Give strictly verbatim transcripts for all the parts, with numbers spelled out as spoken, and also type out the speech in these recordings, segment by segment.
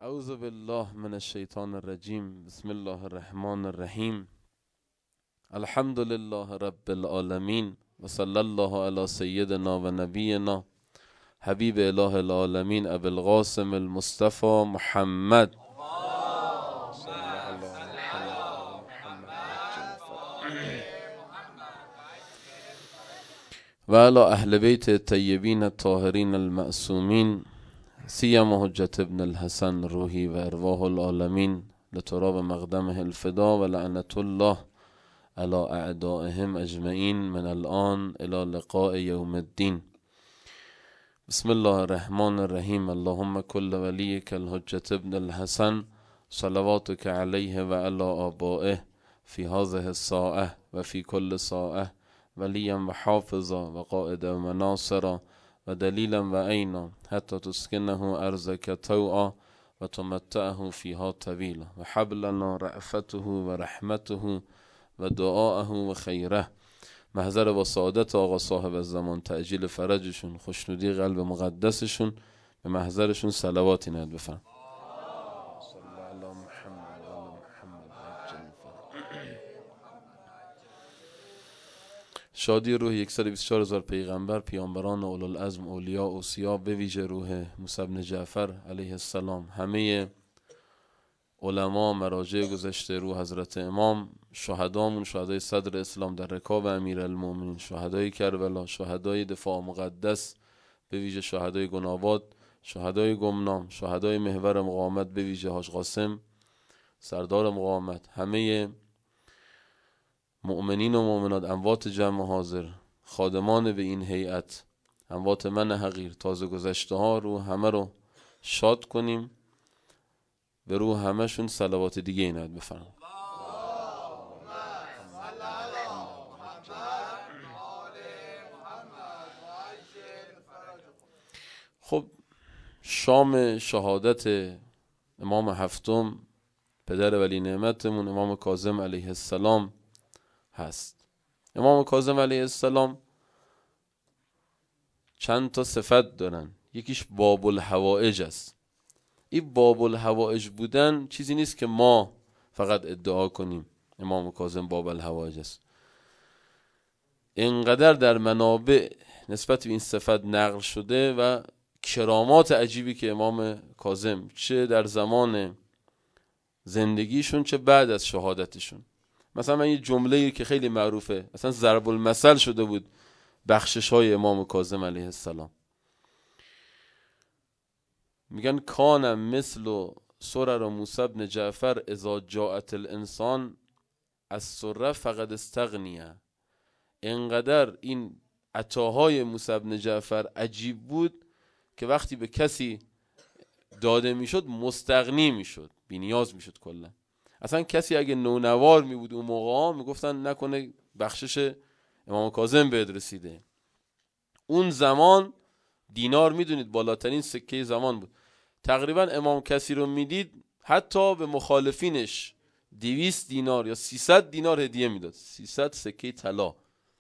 اعوذ بالله من الشیطان الرجیم. بسم الله الرحمن الرحیم. الحمد لله رب العالمین و صلی الله علی سیدنا و نبینا حبیب اله العالمین ابی القاسم المصطفى محمد و علی اهل بیت الطیبین الطاهرین المعصومین سیما حجت ابن الحسن روحی و ارواح العالمین لتراب مقدمه الفدا و لعنت الله علی اعدائهم اجمعین من الان الی لقاء یوم الدین. بسم الله الرحمن الرحیم. اللهم کل ولیک الحجت ابن الحسن صلواتک علیه و علی آبائه فی هذه الساعه و فی کل ساعه ولیا و حافظا و قائدا و ناصرا و دلیلا و عینا حتی تسکنه ارضک طوعا و تمتعه فیها طویلا و حبلنا رأفته و رحمته و دعاءه و خیره. محضر و سعادت آقا صاحب الزمان، تعجیل فرجشون، خوشنودی قلب مقدسشون، به محضرشون صلواتی نهاد بفرم. شادی روح صد و بیست و چهار هزار پیغمبر، پیامبران، اولوالعزم، اولیا، اوصیا، به ویژه روح موسی بن جعفر علیه السلام، همه علما، مراجع گذشته، روح حضرت امام، شهدامون، شهدای صدر اسلام در رکاب امیرالمومنین، شهدای کربلا، شهدای دفاع مقدس، به ویژه شهدای گناباد، شهدای گمنام، شهدای محور مقاومت، به ویژه حاج قاسم سردار مقاومت، همه مؤمنین و مؤمنات، اموات جمع حاضر، خادمان به این هیئت، اموات من حقیر، تازه گذشته ها رو همه رو شاد کنیم. به رو همشون صلوات دیگه ایناد بفرم. خب شام شهادت امام هفتم پدر ولی نعمتمون امام کاظم علیه السلام هست. امام کاظم علیه السلام چند تا صفت دارن. یکیش باب الحوائج است. این باب الحوائج بودن چیزی نیست که ما فقط ادعا کنیم امام کاظم باب الحوائج است. اینقدر در منابع نسبت به این صفت نقل شده و کرامات عجیبی که امام کاظم چه در زمان زندگیشون چه بعد از شهادتشون. مثلا من یه جمله‌ای که خیلی معروفه، مثلا ضرب المثل شده بود بخشش های امام کاظم علیه السلام. میگن کان مثل سرر موسی بن جعفر اذا جاءت الانسان از سره فقد استغنیه. اینقدر این عطاهای موسی بن جعفر عجیب بود که وقتی به کسی داده میشد مستغنی میشد، بی نیاز میشد کلا. اصلا کسی اگه نونوار می بود اون موقع ها میگفتن نکنه بخشش امام کاظم بهت رسیده. اون زمان دینار میدونید بالاترین سکه زمان بود. تقریبا امام کسی رو میدید حتی به مخالفینش دویست دینار یا سیصد دینار هدیه میداد، سیصد سکه طلا.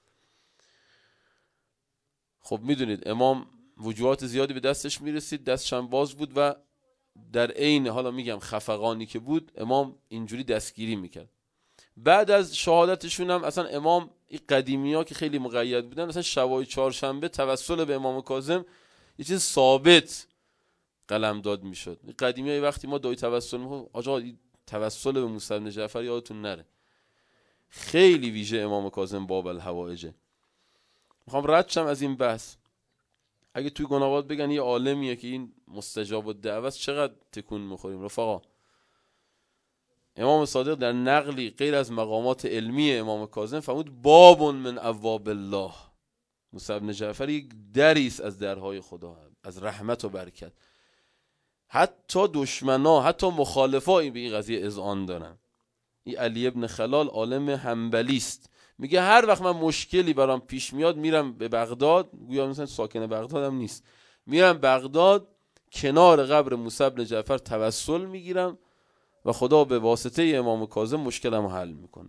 خب میدونید امام وجوهات زیادی به دستش میرسید، دستش هم باز بود و در عین حالا میگم خفقانی که بود امام اینجوری دستگیری میکرد. بعد از شهادتشون هم اصلا امام این قدیمی ها که خیلی مقید بودن، مثلا شبای چهارشنبه توسل به امام کاظم یه چیز ثابت قلم داد میشد. قدیمی های وقتی ما دعای توسل میکنیم، آقا توسل به موسی بن جعفر یادتون نره. خیلی ویژه امام کاظم باب الحوائجه. میخوام رد شم از این بحث. اگه توی گناباد بگن یه عالمیه که این مستجاب الدعوه است، چقدر تکون میخوریم رفقا. امام صادق در نقلی غیر از مقامات علمی امام کاظم فرمود باب من ابواب الله. موسی بن جعفر یک دری است از درهای خدا، از رحمت و برکت. حتی دشمنا، حتی مخالفا این به این قضیه اذعان دارن. این علی ابن خلال عالم حنبلی است، میگه هر وقت من مشکلی برام پیش میاد میرم به بغداد، گویا مثلا ساکن بغداد هم نیست، میرم بغداد کنار قبر موسی بن جعفر توسل میگیرم و خدا به واسطه امام کاظم مشکلمو حل میکنه.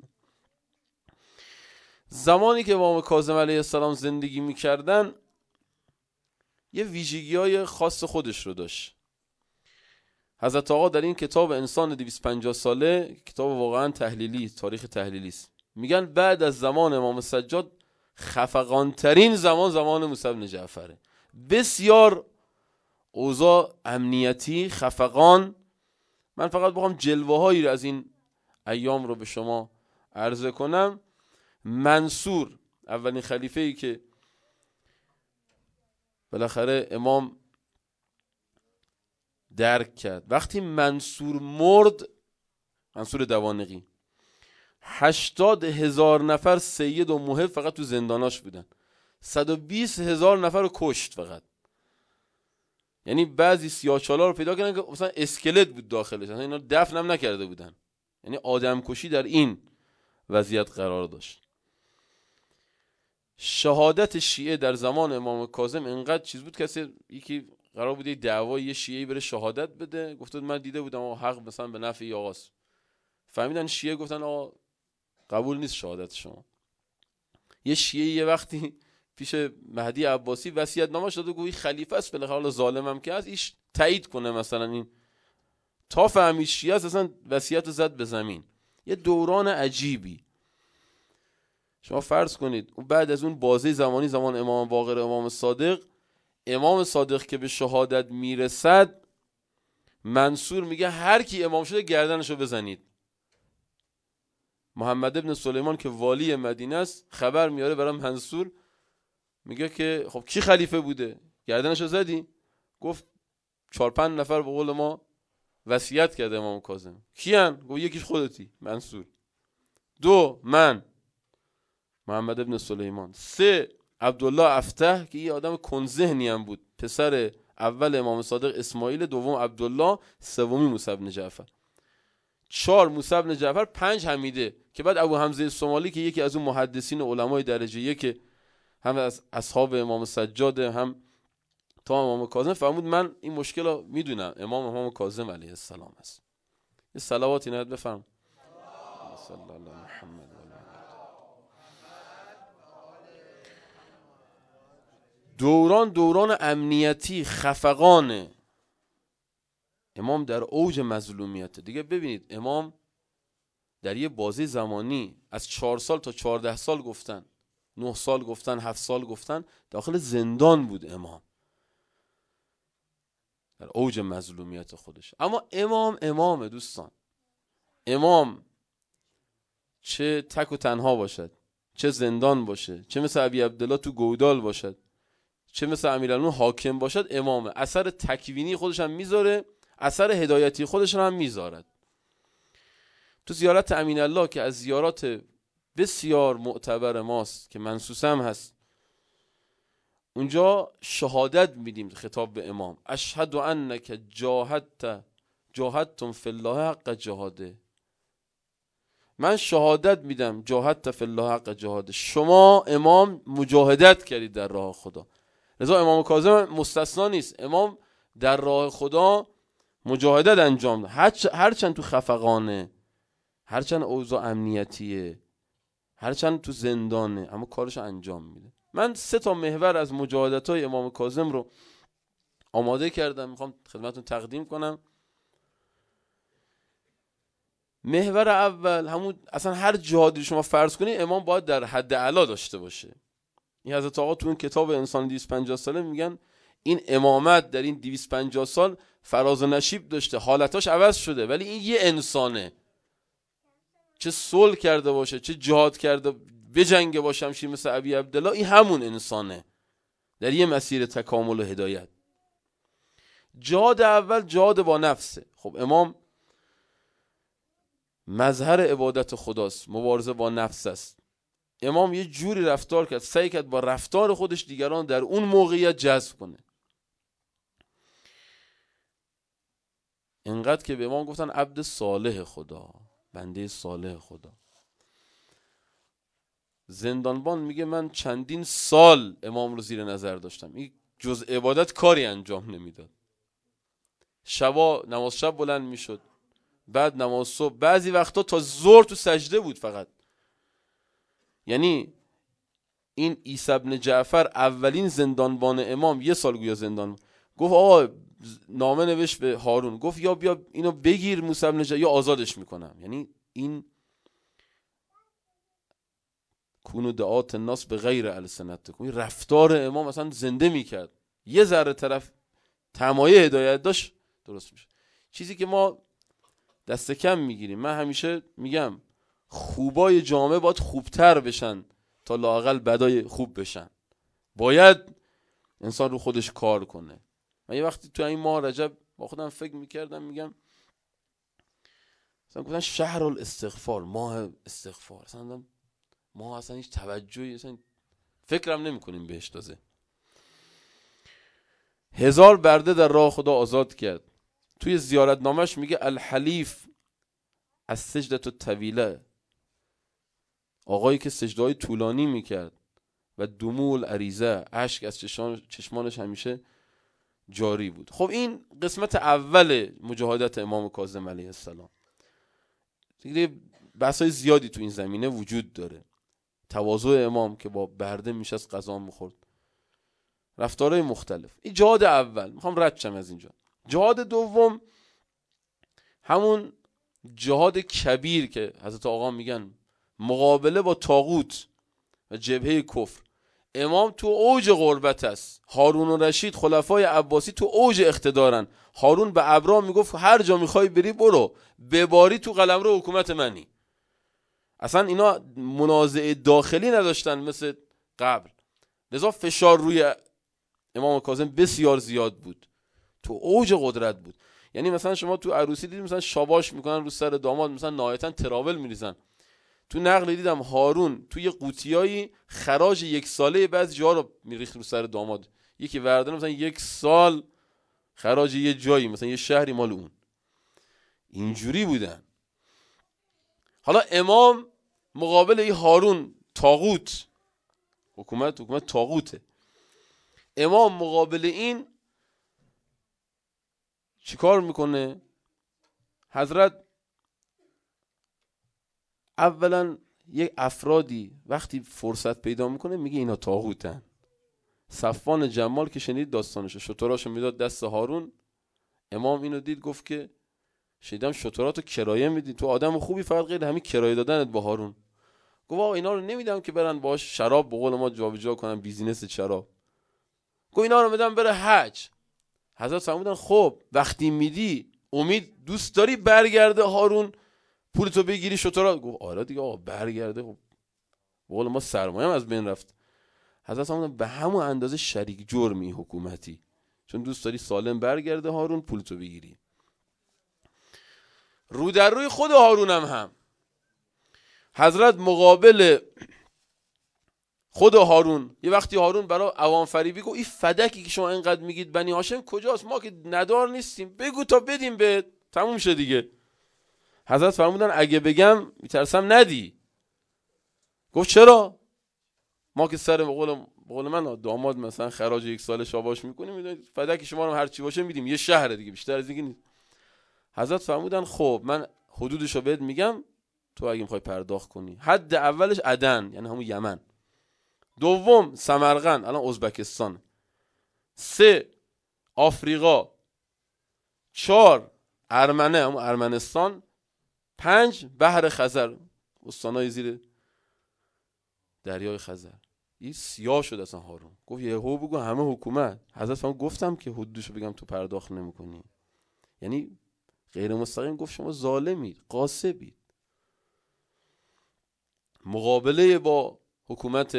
زمانی که امام کاظم علیه السلام زندگی میکردن یه ویژگی‌های خاص خودش رو داشت. حضرت آقا در این کتاب انسان دویست و پنجاه ساله، کتاب واقعا تحلیلی، تاریخ تحلیلی است، میگن بعد از زمان امام سجاد خفقان ترین زمان زمان موسی بن جعفره. بسیار اوضاع امنیتی خفقان. من فقط بخوام جلوه هایی از این ایام رو به شما عرضه کنم. منصور اولین خلیفه ای که بالاخره امام درک کرد، وقتی منصور مرد، منصور دوانقی، هشتاد هزار نفر سید و محب فقط تو زنداناش بودن، صد و بیست هزار نفر رو کشت فقط. یعنی بعضی سیاه‌چالا رو پیدا کردن که مثلا اسکلت بود داخلش، مثلا اینا دفن هم نکرده بودن. یعنی آدم کشی در این وضعیت قرار داشت. شهادت شیعه در زمان امام کاظم انقدر چیز بود، کسی یکی قرار بود دعوای یه شیعه‌ای بره شهادت بده، گفت من دیده بودم آقا حق مثلا به نفع ی آقاست. فهمیدن شیعه گفتن آقا قبول نیست شهادت شما. یه شیعه یه وقتی پیش مهدی عباسی وصیت‌نامه داده، گویی خلیفه است، بالاخره حالا ظالمم که از ایش تایید کنه مثلا این، تا فهمید شیعه است اصلا وصیت رو زد به زمین. یه دوران عجیبی. شما فرض کنید بعد از اون بازه زمانی زمان امام باقر امام صادق، امام صادق که به شهادت میرسد، منصور میگه هر کی امام شده گردنشو بزنید. محمد ابن سلیمان که والی مدینه است خبر میاره برای منصور، میگه که خب کی خلیفه بوده؟ گردنشو زدی؟ گفت چهار پنج نفر به قول ما وصیت کرده امام کاظم. کیان؟ گفت یکیش خودتی منصور. دو من محمد ابن سلیمان. سه عبدالله افته که یه آدم کنذهنی هم بود، پسر اول امام صادق اسماعیل، دوم عبدالله، سومی موسی بن جعفر. چهار موسی بن جعفر. پنج حمیده که بعد ابو حمزه الصومالی که یکی از اون محدثین و علمای درجه یک هم از اصحاب امام سجاد هم تا امام کاظم فرمود من این مشکل رو میدونم، امام امام کاظم علیه السلام است. یه صلواتی نهاد بفرم صلی الله علی محمد. دوران دوران امنیتی خفقانه. امام در اوج مظلومیت دیگه. ببینید امام در یه بازه زمانی از چهار سال تا چهارده سال گفتن، نه سال گفتن، هفت سال گفتن، داخل زندان بود امام در اوج مظلومیت خودش. اما امام امامه دوستان. امام چه تک و تنها باشد، چه زندان باشه، چه مثل ابی عبدالله تو گودال باشد، چه مثل امیرالمومنین حاکم باشد، امامه. اثر تکوینی خودش هم میذاره، اثر هدایتی خودش هم میذارد. تو زیارت امین الله که از زیارات بسیار معتبر ماست که منسوس هم هست، اونجا شهادت میدیم خطاب به امام، اشهد انک جاهدت جاهدتم فی الله حق جهاده. من شهادت میدم جاهدت فی الله حق جهاده، شما امام مجاهدت کردید در راه خدا. لذا امام کاظم مستثنا نیست، امام در راه خدا مجاهدت انجام داد، هرچند تو خفقانه، هرچند اوضاع امنیتیه، هرچند تو زندانه، اما کارش انجام میده. من سه تا محور از مجاهدت‌های امام کاظم رو آماده کردم، میخوام خدمتتون تقدیم کنم. محور اول همون اصلا هر جهادی شما فرض کنید امام باید در حد اعلا داشته باشه. این حضرت آقا تو این کتاب انسان دویست و پنجاه ساله میگن این امامت در این دویست و پنجاه سال فراز و نشیب داشته، حالتاش عوض شده، ولی این یه انسانه. چه صلح کرده باشه، چه جهاد کرده بجنگه باشه، همشی مثل ابی عبدالله، این همون انسانه در یه مسیر تکامل و هدایت. جهاد اول جهاد با نفسه. خب امام مظهر عبادت خداست، مبارزه با نفس است. امام یه جوری رفتار کرد، سعی کرد با رفتار خودش دیگران در اون موقعیت جذب کنه. اینقدر که به امام گفتن عبد صالح خدا، بنده صالح خدا. زندانبان میگه من چندین سال امام رو زیر نظر داشتم، این جز عبادت کاری انجام نمیداد. شبا نماز شب بلند میشد، بعد نماز صبح، بعضی وقتا تا ظهر تو سجده بود فقط. یعنی این عیسی بن جعفر اولین زندانبان امام، یه سال گویا زندان، گفت آقا نامه نوشت به هارون، گفت یا بیا اینو بگیر موسی بن جبل یا آزادش میکنم. یعنی این کونو دعات الناس به غیر السنتکم، این رفتار امام اصلا زنده میکرد. یه ذره طرف تمایه هدایت داشت درست میشه. چیزی که ما دست کم میگیریم. من همیشه میگم خوبای جامعه باید خوبتر بشن تا لااقل بدای خوب بشن. باید انسان رو خودش کار کنه. من یه وقتی تو این ماه رجب با خودم فکر میکردم، میگم مثلا گفتن شهر الاستغفار، ماه استغفار، مثلا ما اصلا هیچ توجهی اصلا فکرم نمی کنیم بهش. تازه هزار برده در راه خدا آزاد کرد. توی زیارت نامش میگه الحلیف از سجدت الطویله، آقایی که سجده های طولانی میکرد و دموع عریضه، اشک از چشمانش همیشه جاری بود. خب این قسمت اول مجاهدت امام کاظم علیه السلام. دیگه بحثای زیادی تو این زمینه وجود داره. تواضع امام که با برده میشه از غذا میخورد، رفتارهای مختلف. این جهاد اول. میخوام رد شم از اینجا. جهاد دوم همون جهاد کبیر که حضرت آقا میگن مقابله با طاغوت و جبهه کفر. امام تو اوج غربت است، هارون و رشید خلفای عباسی تو اوج اقتدارن. هارون به ابرام میگفت هر جا میخوای بری برو، بباری تو قلمرو حکومت منی. اصلا اینا منازعه داخلی نداشتن مثل قبل، لذا فشار روی امام کاظم بسیار زیاد بود، تو اوج قدرت بود. یعنی مثلا شما تو عروسی دیدید مثلا شاباش میکنن رو سر داماد، مثلا نهایتا تراول میریزن. تو نقل دیدم هارون توی قوطیایی خراج یک ساله بعضی جا رو میریخت رو سر داماد. یکی وردن مثلا یک سال خراج یه جایی، مثلا یه شهری مال اون. اینجوری بودن. حالا امام مقابل ای هارون طاغوت، حکومت حکومت طاغوته. امام مقابل این چیکار میکنه؟ حضرت اولا یک افرادی وقتی فرصت پیدا میکنه میگه اینا طاغوتن. صفوان جمال که شنید داستانشو، شتراشو میداد دست هارون. امام اینو دید گفت که شیدم شتراتو کرایه میدی، تو آدم خوبی، فقط غیر همین کرایه دادنت با هارون. گفت آقا اینا رو نمیدم که برن باش شراب به قول ما جابجا کنن، بیزینس شراب. گفت اینا رو میدم بره حج. حضرت فرمودن خب وقتی میدی امید دوست داری برگرده هارون پولتو بگیری شترات؟ گفت آره دیگه آقا برگرده. خب به قول ما سرمایه هم از بین رفت. حضرت فرمودن به همون اندازه شریک جرمی حکومتی، چون دوست داری سالم برگرده هارون پولتو بگیری. رو در روی خود هارون هم هم حضرت مقابل خود هارون یه وقتی هارون برای عوام فریبی گفت این فدکی که شما اینقدر میگید بنی هاشم کجاست؟ ما که ندار نیستیم، بگو تا بدیم به تموم شه دیگه. حضرت فرمودن اگه بگم میترسم ندی. گفت چرا؟ ما که سر بقول بقول من داماد مثلا خراج یک سال شاباش میکنیم، میدونید فدک شما رو هر چی باشه میدیم، یه شهر دیگه بیشتر از دیگه نیست. حضرت فرمودن خب من حدودشو بهت میگم، تو اگه میخوای پرداخت کنی. حد اولش عدن یعنی همون یمن، دوم سمرقند الان ازبکستان، سه آفریقا، چهار ارمنه همون ارمنستان، پنج بحر خزر استانای زیر دریای خزر. این سیاه شد اصلا هارون. گفت یهو بگو همه حکومت. حضرت فرمود گفتم که حدودشو بگم تو پرداخت نمیکنی. یعنی غیر مستقیم گفت شما ظالمید، غاصبید. مقابله با حکومت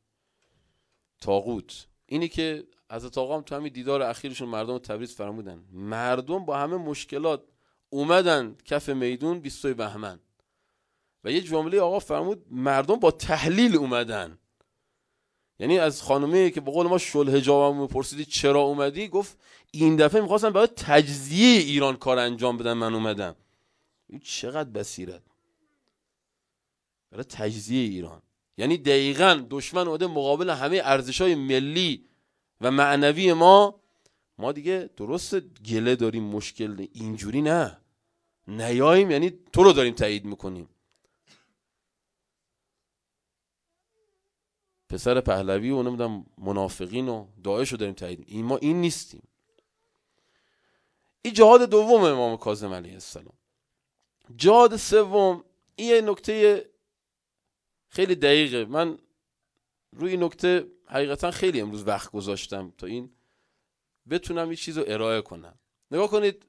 طاغوت. اینی که حضرت آقا هم تو همین دیدار اخیرشون مردم تبریز فرمودن، مردم با همه مشکلات اومدن کف میدون بیست و دو بهمن و یه جمله آقا فرمود مردم با تحلیل اومدن. یعنی از خانومه که به قول ما شل حجابم پرسیدی چرا اومدی، گفت این دفعه میخواستم برای تجزیه ایران کار انجام بدم، من اومدم. این چقدر بصیرت برای تجزیه ایران. یعنی دقیقاً دشمن اومده مقابل همه ارزش‌های ملی و معنوی ما. ما دیگه درست گله داریم، مشکل اینجوری نه نیاییم، یعنی تو رو داریم تایید میکنیم. پسر پهلوی و نمیدونم منافقین و داعش رو داریم تایید. این ما این نیستیم. این جهاد دوم امام کاظم علیه السلام. جهاد سوم، این یه نکته خیلی دقیقه. من روی این نکته حقیقتا خیلی امروز وقت گذاشتم تا این بتونم این چیز رو ارائه کنم. نگاه کنید،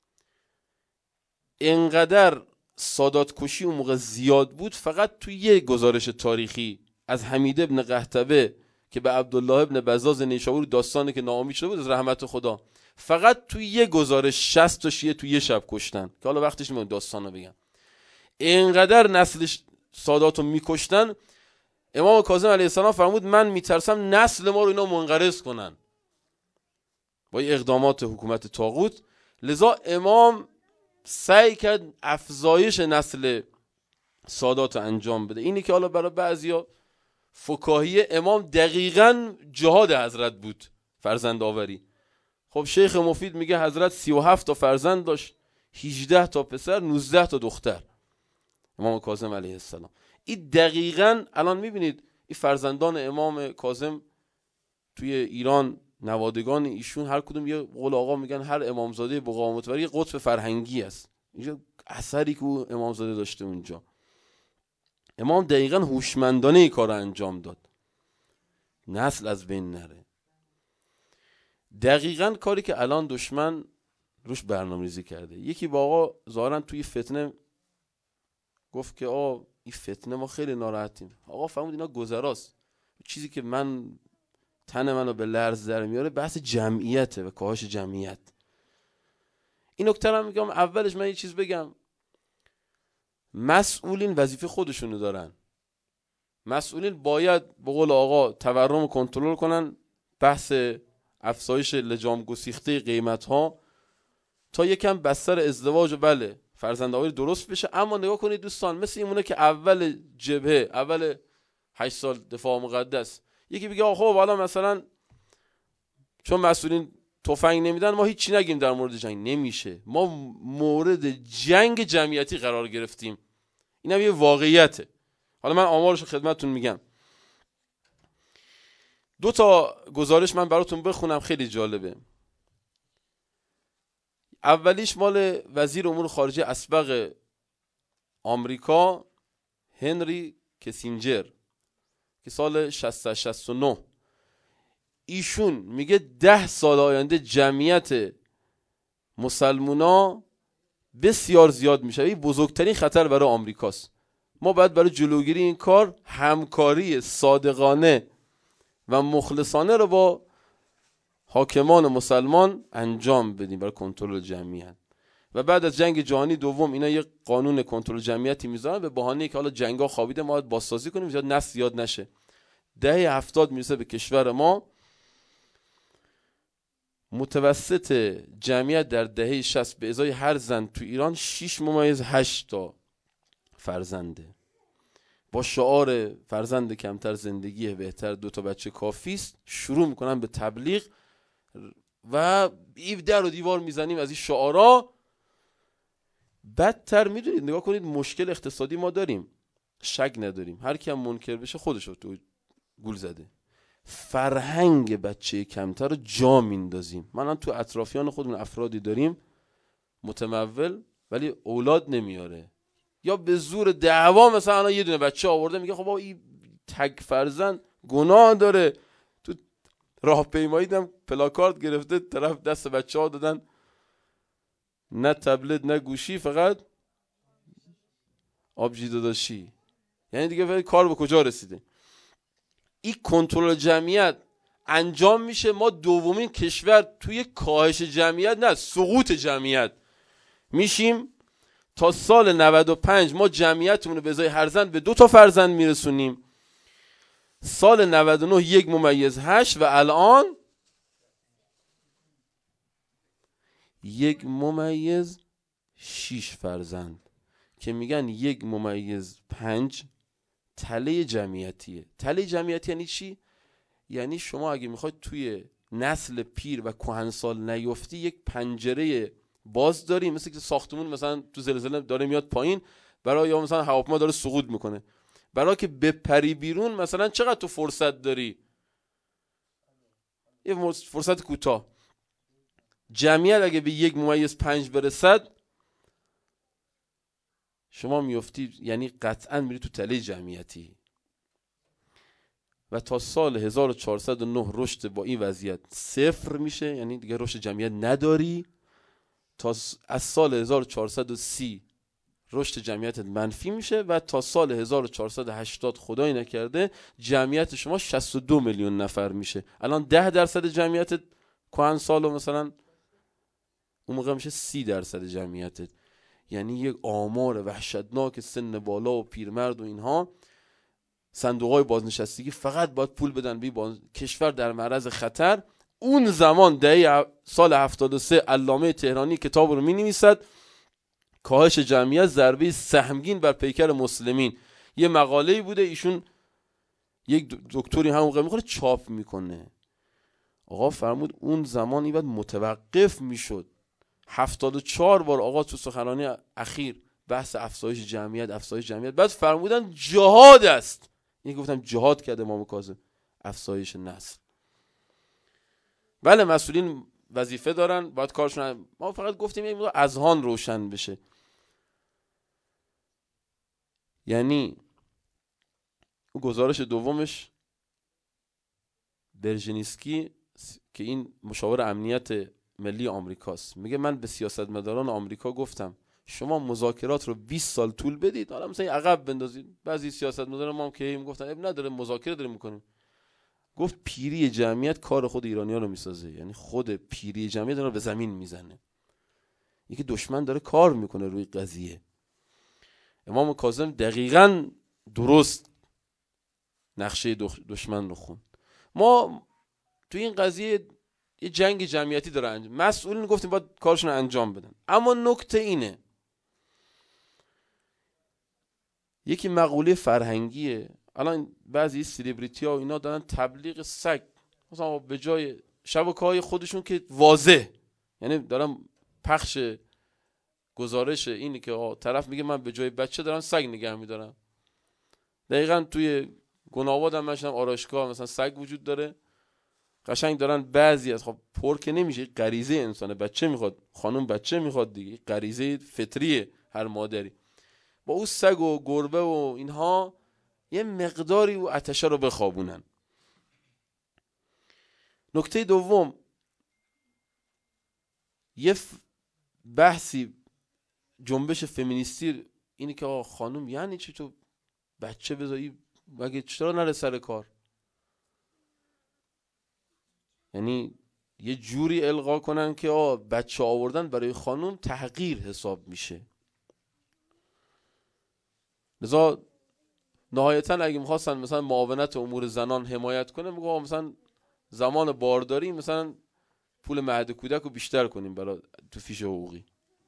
اینقدر سادات کشی اون موقع زیاد بود، فقط توی یه گزارش تاریخی از حمید ابن قحطبه که به عبدالله ابن بزاز نیشابور داستانی که ناامید شده بود از رحمت خدا، فقط توی یه گزارش شصت تا شیعه توی یه شب کشتن که حالا وقتش میاد داستانو بگم. اینقدر نسل ساداتو میکشتن، امام کاظم علیه السلام فرمود من میترسم نسل ما رو اینا منقرض کنن با اقدامات حکومت طاغوت. لذا امام سعی کرد افزایش نسل سادات انجام بده. اینی که حالا برای بعضیا فکاهی امام دقیقاً جهاد حضرت بود، فرزند آوری. خب شیخ مفید میگه حضرت سی و هفت تا فرزند داشت، هجده تا پسر، نوزده تا دختر، امام کاظم علیه السلام. این دقیقاً الان میبینید این فرزندان امام کاظم توی ایران، نوادگان ایشون، هر کدوم یه قول آقا میگن هر امامزاده بقامتوری یه قطب فرهنگی است. اینجا اثری که امامزاده داشته اونجا. امام دقیقاً هوشمندانه این کار انجام داد، نسل از بین نره. دقیقاً کاری که الان دشمن روش برنامه‌ریزی کرده. یکی با آقا ظاهراً توی فتنه گفت که آقا این فتنه ما خیلی ناراحتیم. آقا فهمید اینا گذراست. چیزی که من تن منو به لرز در میاره بحث جمعیته و کاهش جمعیت. این نکته رو میگم اولش. من یه چیز بگم، مسئولین وظیفه خودشونو دارن. مسئولین باید به قول آقا تورم کنترل کنن، بحث افزایش لجام گسیخته قیمت ها تا یکم بستر ازدواج و بله فرزندآوری درست بشه. اما نگاه کنید دوستان، مثل اینونه که اول جبهه، اول هشت سال دفاع مقدس، یکی بگه آخه خب حالا مثلا چون مسئولین تفنگ نمیدن ما هیچی نگیم در مورد جنگ. نمیشه. ما مورد جنگ جمعیتی قرار گرفتیم. این هم یه واقعیته. حالا من آمارش رو خدمتتون میگم. دو تا گزارش من براتون بخونم، خیلی جالبه. اولیش مال وزیر امور خارجه اسبق آمریکا هنری کسینجر که سال شصت شصت و نه، ایشون میگه ده سال آینده جمعیت مسلمونا بسیار زیاد میشه. این بزرگترین خطر برای آمریکاست. ما باید برای جلوگیری این کار همکاری صادقانه و مخلصانه رو با حاکمان مسلمان انجام بدیم برای کنترل جمعیت. و بعد از جنگ جهانی دوم اینا یه قانون کنترل جمعیتی میذارن به بهانه که حالا جنگا خوابیده ما باید بازسازی کنیم زیاد نسل زیاد نشه. دهه هفتاد میرسه به کشور ما، متوسط جمعیت در دهه شصت به ازای هر زن تو ایران شش ممیز هشت تا فرزنده. با شعار فرزند کمتر زندگی بهتر، دو تا بچه کافیست، شروع میکنن به تبلیغ و ایو در و دیوار میزنیم از این شعارا. بدتر میدونید نگاه کنید مشکل اقتصادی ما داریم، شک نداریم، هر کی هم منکر بشه خودش رو تو گول زده. فرهنگ بچه کمتر رو جا میندازیم. من تو اطرافیان خودمون افرادی داریم متمول ولی اولاد نمیاره، یا به زور دعوا مثلا یه دونه بچه آورده میگه خب این تک فرزند گناه داره. تو راهپیمایی دیدم پلاکارد گرفته طرف دست بچه ها دادن، نه تبلت نه گوشی، فقط آبجی داداشی. یعنی دیگه کار به کجا رسیده؟ این کنترل جمعیت انجام میشه، ما دومین کشور توی کاهش جمعیت نه سقوط جمعیت میشیم. تا سال نود و پنج ما جمعیتمون رو به ازای هر زن به دو تا فرزند میرسونیم. سال نود و نه یک ممیز هشت و الان یک ممیز شیش فرزند که میگن یک ممیز پنج تله جمعیتیه. تله جمعیتی یعنی چی؟ یعنی شما اگه میخواید توی نسل پیر و کهنسال نیفتی یک پنجره باز داری، مثل که ساختمون مثلا تو زلزله داره میاد پایین، برای یا مثلا هواپیما داره سقوط میکنه، برای که بپری بیرون مثلا چقدر تو فرصت داری؟ یه فرصت کوتاه. جمعیت اگه به یک ممیز پنج برسد شما میفتی، یعنی قطعا میری تو تله جمعیتی. و تا سال هزار و چهارصد و نه رشد با این وضعیت صفر میشه، یعنی دیگه رشد جمعیت نداری. تا از سال هزار و چهارصد و سی رشد جمعیت منفی میشه و تا سال هزار و چهارصد و هشتاد خدای نکرده جمعیت شما شصت و دو میلیون نفر میشه. الان ده درصد جمعیت کهن سال و مثلا اون موقع میشه سی درصد جمعیتت. یعنی یک آمار وحشتناک، سن بالا و پیرمرد و اینها، صندوق‌های بازنشستگی فقط باید پول بدن به باز... کشور در معرض خطر. اون زمان دهه سال هفتاد و سه علامه تهرانی کتاب رو می‌نویسد کاهش جمعیت ضربه سهمگین بر پیکر مسلمین. یه مقاله‌ای بوده، ایشون یک دکتری همون موقع میخوره چاپ میکنه. آقا فرمود اون زمان این باید متوقف میشد. هفتاد و چهار بار آقا تو سخنرانی اخیر بحث افزایش جمعیت افزایش جمعیت، بعد فرمودن جهاد است. این گفتم جهاد کرده امام کاظم، افزایش نسل. بله مسئولین وظیفه دارن، باید کارشون، ما فقط گفتیم یک مقدار اذهان روشن بشه. یعنی گزارش دومش برژینسکی که این مشاور امنیت ملی آمریکاست، میگه من به سیاستمداران آمریکا گفتم شما مذاکرات رو بیست سال طول بدید، حالا مثلا عقب بندازید. بعضی سیاستمداران ما هم که میگفتن اب نداره مذاکره داریم میکنیم. گفت پیری جمعیت کار خود ایرانی‌ها رو میسازه، یعنی خود پیری جمعیت رو به زمین میزنه. یکی دشمن داره کار میکنه روی قضیه. امام کاظم دقیقاً درست نقشه دشمن رو خوند. ما توی این قضیه یه جنگ جمعیتی داره انجام، مسئولین گفتیم باید کارشون رو انجام بدن. اما نکته اینه، یکی مقوله فرهنگیه. الان بعضی سلبریتی ها و اینا دارن تبلیغ سگ، مثلا به جای شبکه‌های خودشون که واضح، یعنی دارن پخش گزارش اینی که طرف میگه من به جای بچه دارم سگ نگه میدارم. دقیقاً توی گناه‌آباد هم مثلا آرایشگاه مثلا سگ وجود داره، قشنگ دارن بعضی از، خب پر که نمیشه، غریزه انسانه، بچه میخواد، خانم بچه میخواد دیگه، غریزه فطریه هر مادری. با اون سگ و گربه و اینها یه مقداری و آتشه رو بخوابونن. نکته دوم، یه بحثی جنبش فمینیستی اینه که آقا خانم یعنی چی تو بچه بذاری، مگه چرا نره سر کار؟ یعنی یه جوری القا کنن که آقا بچه آوردن برای خانم تحقیر حساب میشه. لذا نهایتا اگه میخواستن مثلا معاونت امور زنان حمایت کنه، میگه مثلا زمان بارداری مثلا پول مهد کودک رو بیشتر کنیم برای تو فیش حقوقی.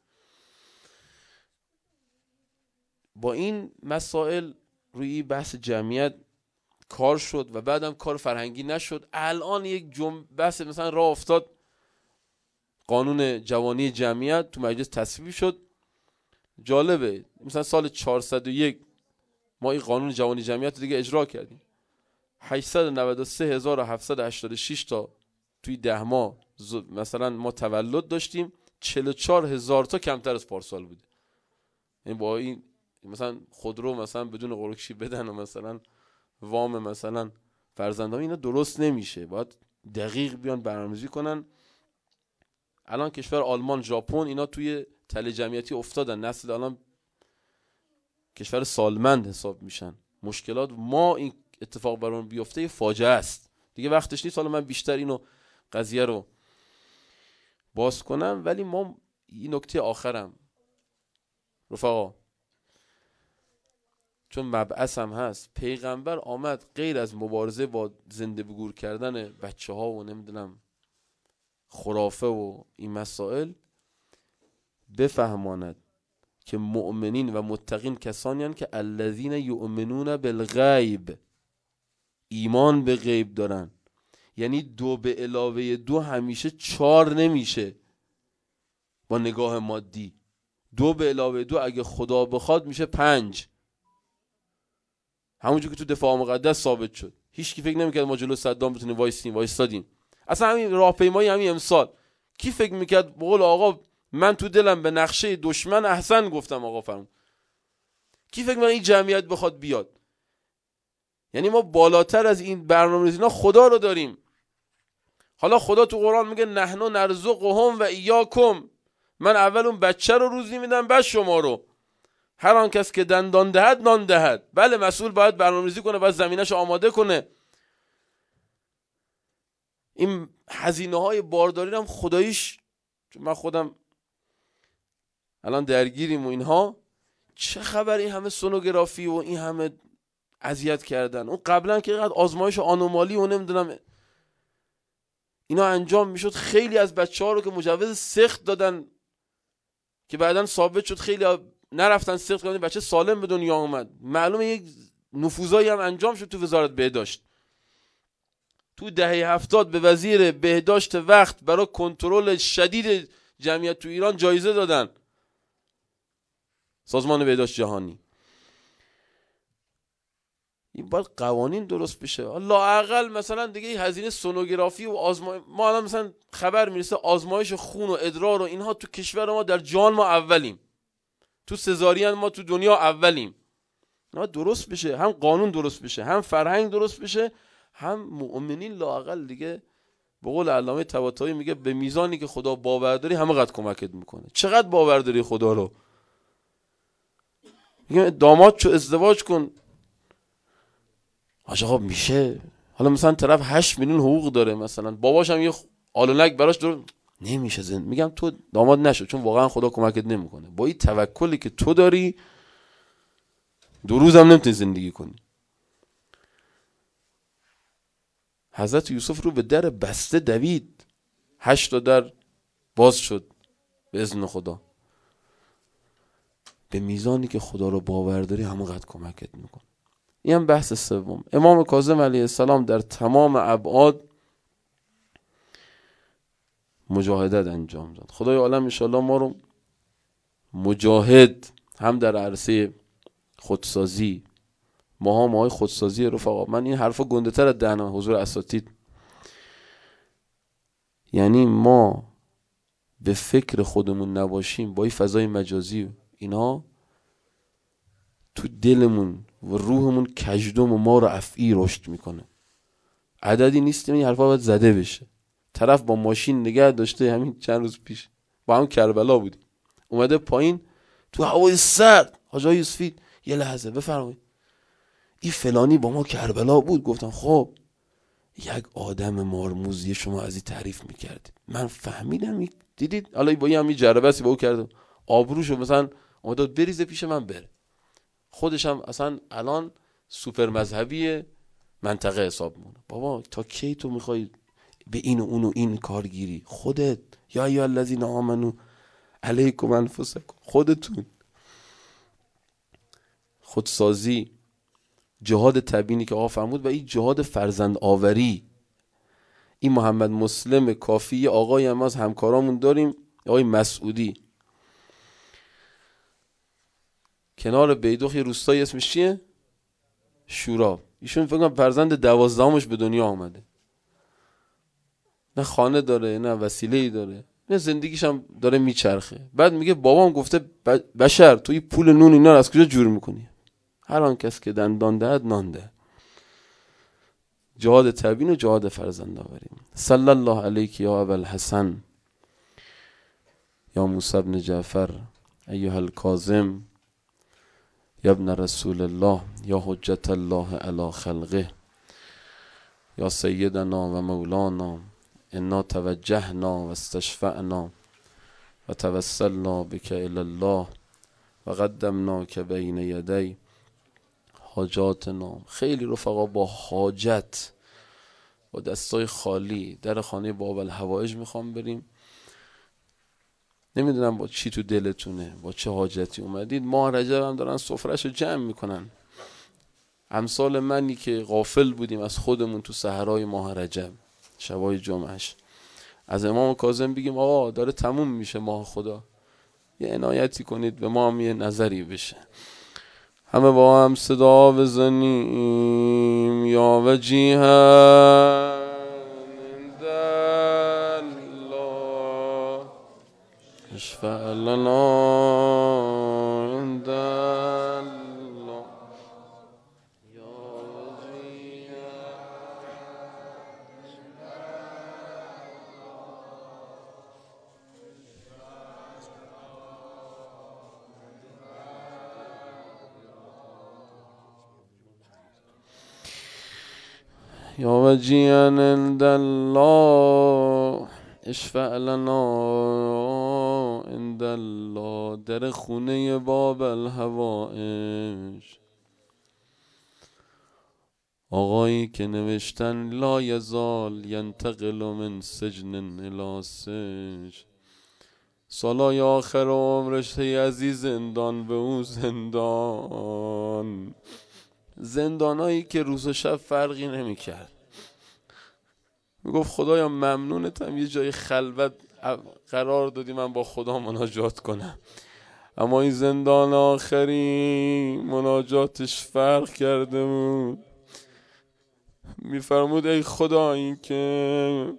با این مسائل روی بحث جمعیت کار شد و بعدم کار فرهنگی نشد. الان یک جمع بحث مثلا راه افتاد، قانون جوانی جمعیت تو مجلس تصویب شد. جالبه مثلا سال چهارصد و یک ما این قانون جوانی جمعیت رو دیگه اجرا کردیم. هشتصد و نود و سه هزار و هفتصد و هشتاد و شش تا توی ده ماه مثلا ما تولد داشتیم، چهل و چهار هزار تا کمتر از پارسال بود. یعنی با این مثلا خودرو مثلا بدون قرقشی بدن و مثلا وام مثلا فرزندان، اینا درست نمیشه، باید دقیق بیان برنامه‌ریزی کنن. الان کشور آلمان، ژاپن اینا توی تله جمعیتی افتادن، نسل الان کشور سالمند حساب میشن. مشکلات ما این اتفاق برامون بیفته فاجعه است دیگه، وقتش نیست حالا من بیشتر اینو قضیه رو باز کنم. ولی ما این نکته آخرم رفقا، چون مبعث هم هست، پیغمبر آمد غیر از مبارزه با زنده بگور کردن بچه ها و نمیدونم خرافه و این مسائل بفهماند که مؤمنین و متقین کسانی هستند که الذین یؤمنون بالغیب، ایمان به غیب دارن. یعنی دو به علاوه دو همیشه چار نمیشه با نگاه مادی. دو به علاوه دو اگه خدا بخواد میشه پنج. همونجور که تو دفاع مقدس ثابت شد، هیچ کی فکر نمیکرد ما جلو صدام بتونیم وایسیم، وایسادیم. اصلا همین راهپیمایی همین امسال کی فکر میکرد بقول آقا من تو دلم به نقشه دشمن احسن گفتم آقا فرمود؟ کی فکر میکنه این جمعیت بخواد بیاد؟ یعنی ما بالاتر از این برنامه‌ریزی اینا خدا رو داریم. حالا خدا تو قرآن میگه نحنو نرزقهم و ایاکم، من اول اون بچه رو روزی میدم بعد شما رو. هر آن کس که دندان دهد نان دهد. بله مسئول باید برنامه‌ریزی کنه، باید زمینش آماده کنه. این هزینه های بارداری هم خداییش، چون من خودم الان درگیریم و اینها، چه خبر این همه سونوگرافی و این همه اذیت کردن. اون قبلا که اینقدر آزمایش و آنومالی و نمیدونم اینا انجام میشد، خیلی از بچه ها رو که مجوز سخت دادن که بعداً ثابت شد خیلی نرفتن سخت کردن، بچه سالم به دنیا اومد. معلومه یک نفوذایی هم انجام شد تو وزارت بهداشت. تو دهه هفتاد به وزیر بهداشت وقت برای کنترل شدید جمعیت تو ایران جایزه دادن، سازمان بهداشت جهانی. این باید قوانین درست بشه. لااقل مثلا دیگه این هزینه سونوگرافی و آزمایش، ما الان مثلا خبر میرسه آزمایش خون و ادرار و اینها تو کشور ما در جهان ما اولیم، تو سزارین ما تو دنیا اولیم. اینا درست بشه، هم قانون درست بشه، هم فرهنگ درست بشه، هم مؤمنین لااقل دیگه به قول علامه طباطبایی میگه به میزانی که خدا باور داری همه قد کمکت میکنه. چقدر باور داری خدا رو؟ میگه داماد شو ازدواج کن. آقا میشه؟ حالا مثلا طرف هشت میلیون حقوق داره، مثلا باباش هم یه آلونک براش داره، نمیشه زند. میگم تو داماد نشو، چون واقعا خدا کمکت نمیکنه. با این توکلی که تو داری دو روز هم نمیتونی زندگی کنی. حضرت یوسف رو به در بسته دوید، هشت تا در باز شد به اذن خدا. به میزانی که خدا رو باور داری همونقدر کمکت میکنه. این هم بحث سوم. امام کاظم علیه السلام در تمام ابعاد مجاهدت انجام داد. خدای عالم انشاءالله ما رو مجاهد هم در عرصه خودسازی، ماها ماهای خودسازی رفقا. من این حرفا گنده تر از دهن حضور اساتید. یعنی ما به فکر خودمون نباشیم، با این فضای مجازی اینا تو دلمون و روحمون کجدم و ما رو افعی رشد میکنه. عددی نیست این حرفا باید زده بشه. طرف با ماشین نگه داشته، همین چند روز پیش با هم کربلا بودیم، اومده پایین تو هوای سرد، حاج آقای یوسفی یه لحظه بفرمایید این فلانی با ما کربلا بود. گفتم خب یک آدم مارموزی شما از این تعریف میکردید، من فهمیدم. دیدید حالا با این هم جربسی با او کردم، آبروشو مثلا اومد بریزه پیش من بره. خودش هم اصلا الان سوپر مذهبی منطقه حساب مونه. بابا تا کی تو میخوای به این و اون و این کارگیری؟ خودت یا ایها الذین آمنو علیکم انفسکم، خودتون. خودسازی، جهاد تبیینی که آقا فرمود و این جهاد فرزند آوری. این محمد مسلم کافی آقای هم از همکارامون داریم، آقای مسعودی، کنار بیدوخ یه روستایی اسمش چیه؟ شوراب. ایشون فکر کنم فرزند دوازدهمش به دنیا آمده. نه خانه داره نه وسیله‌ای داره، نه زندگیش هم داره میچرخه. بعد میگه بابام گفته بشر توی پول نون اینا رو از کجا جور میکنی؟ هر آن کس که دندان دهد نان ده. جهاد تبیین و جهاد فرزند آوری. صلی الله علیک یا ابا الحسن یا موسی بن جعفر ایها الکاظم یا ابن رسول الله یا حجت الله علی خلقه یا سیدنا و مولانا انا توجهنا و استشفعنا و توسلنا بک الی الله و قدمناک بین یدی حاجاتنا. خیلی رفقا با حاجت، با دستای خالی در خانه باب الحوائج میخوام بریم. نمیدونم با چی تو دلتونه، با چه حاجتی اومدید. ماه رجب هم دارن سفرهشو جمع میکنن. امثال منی که غافل بودیم از خودمون تو سحرای ماه رجب، شبای جمعش، از امام کاظم بگیم آقا داره تموم میشه ماه خدا، یه عنایتی کنید به ما هم یه نظری بشه. همه با هم صدا بزنیم یا وجیها عند الله اشفع لنا عند الله یا وجیها عند الله اشفع لنا عند الله. در خونه باب الهوائج، آقایی که نوشتن لا یزال ینتقل من سجن الی سجن، سالای آخر عمرش از این زندان به اون زندان، زندانایی که روز و شب فرقی نمی کرد. میگفت خدایا ممنونتم یه جای خلوت قرار دادی من با خدا مناجات کنم، اما این زندان آخری مناجاتش فرق کرده بود. میفرمود ای خدا این که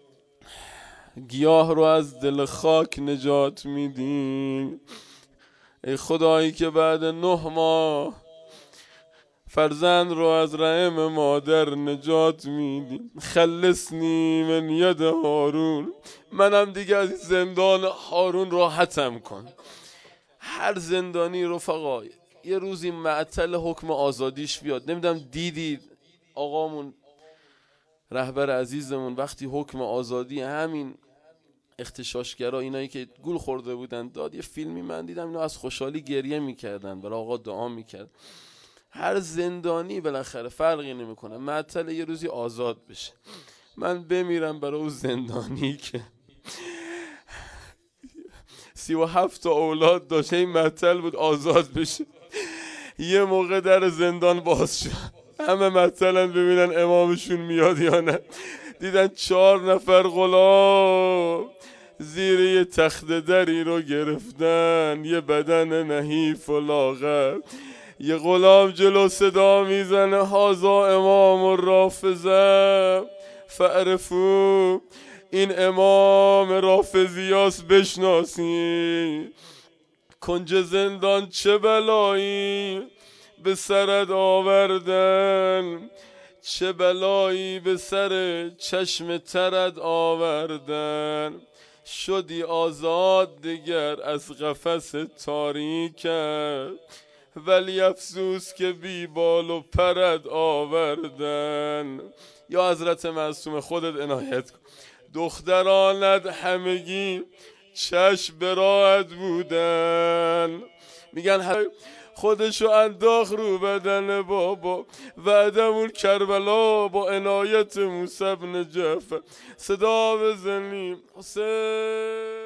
گیاه رو از دل خاک نجات میدی، ای خدایی که بعد نه ماه فرزند رو از رحم مادر نجات میدی، خلصنی من ید هارون، منم دیگه از زندان هارون راحتم کن. هر زندانی رفقا یه روزی معطل حکم آزادیش بیاد. نمیدونم دیدید آقامون رهبر عزیزمون وقتی حکم آزادی همین اختشاشگرا اینایی که گول خورده بودن داد، یه فیلمی من دیدم اینا از خوشحالی گریه میکردن، برای آقا دعا میکرد. هر زندانی بالاخره فرقی نمیکنه معطل یه روزی آزاد بشه. من بمیرم برای اون زندانی که سی و هفت تا اولاد داشته این معطل بود آزاد بشه. یه موقع در زندان باز شد، همه معطلن ببینن امامشون میاد یا نه. دیدن چهار نفر غلام زیر یه تخت دری رو گرفتن، یه بدن نحیف و لاغر. یه غلام جلو صدا میزنه هازا امام الرافضه فعرفو، این امام رافضیاس بشناسی. کنج زندان چه بلایی به سرت آوردن، چه بلایی به سر چشم ترت آوردن. شدی آزاد دیگر از قفس تاریکت، ولی افسوس که بی بال و پرد آوردن. یا حضرت معصوم خودت عنایت کن. دخترانت همگی چشم براعت بودن، میگن خودشو انداخت رو بدن بابا وعدمون کربلا با عنایت موسی بن جعفر. صدا بزنیم حسین.